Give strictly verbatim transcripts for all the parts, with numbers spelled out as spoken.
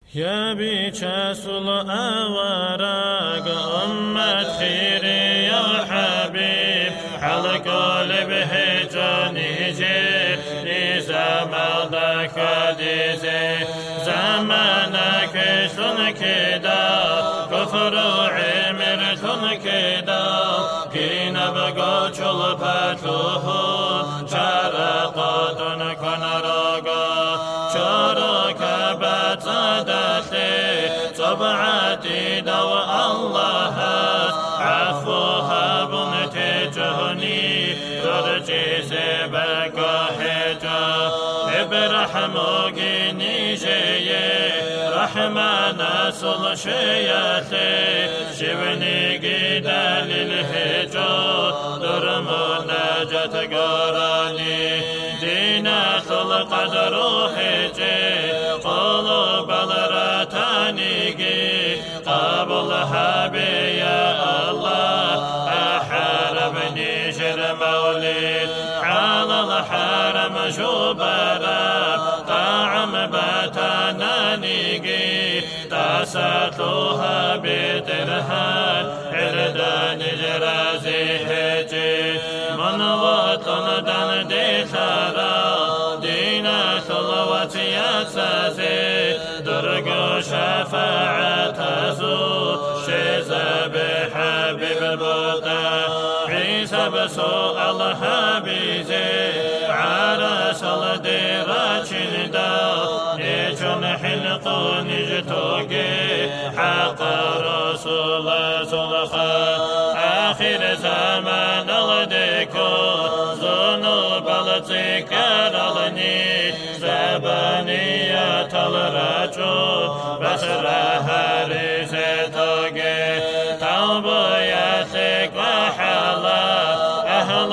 يا بيشاسل أوراق أمة خيري يا حبيب على قلب هجاني جيب نزام الدك ديزي زمانك شن كدا كفر عمر شن كدا كينا بقى شل باتوه شارقات كنراغا شارك بتصدقتي طبعتي دو الله عفوها بنتي جهني درجي سبك حجا برحموكي نيجي رحمنا صل شياتي شبني قيدا للهجو درمنا جت قراني دينا القدر هجي قلوب الرتانيقي قبلها بي يا الله أحاربني شر مولد على الحرم جبرا طعم باتنانيقي تاساتوها بدرهان عردان جرازي هجي من وطن دان دي ثرا دينا ثلوة يتساسي درق شفاعة زو شيزا بحبيب البوتا عيسى بسوء الحبيزي عرس الديراتشن دا نيجن حلقو نجتوكي حق رسول سلخا آخر زمان الديكو ذنوب التكرلني زبانية الرجو بسرها ريزتوكي توبيتك وحلا أهل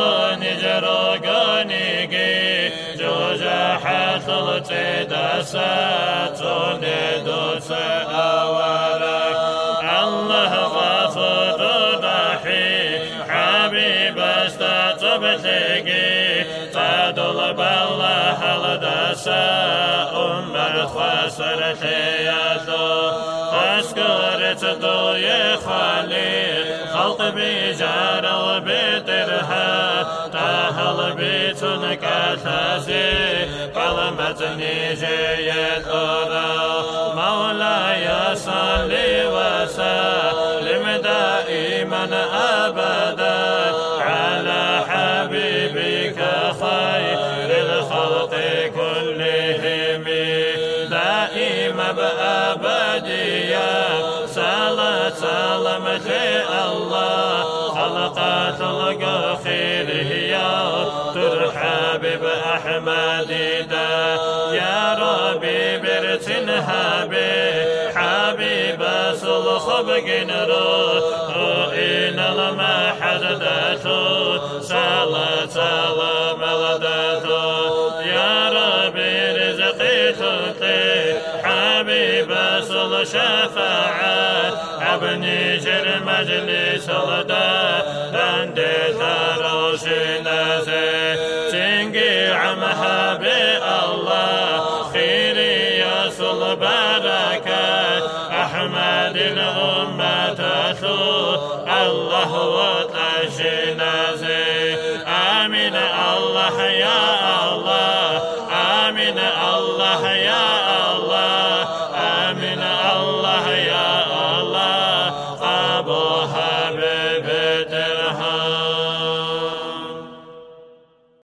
نجروغونيكي جوجا حصل تدسات ندوس أورك الله غفور رحيم حبيب استطبتكي تدل بالله الدسا أمة خسرت يدو تذكرت دوي خليل خلق بجار وبترها تهل بيتن كتازي كلمة نيجيت أورا مولاي صلي وسلم دائما أبدا على حبيبك خير الخلق كلهم دائما بأبدية صلاة سلامة الله خلقات الخير هي ترحب بأحمد دا يا ربي برتنها به حبيب صلخ بجنرو رؤين المحدداتو صلاة سلام الداتو يا ربي رزقي تطي حبيب صل شفاعات ابني جر مجلس الدا بند تروش نازي تنقي عمها بالله خيري يصل بركات أحمد الأمة تثو الله وطش نازي آمين الله يا الله آمين الله يا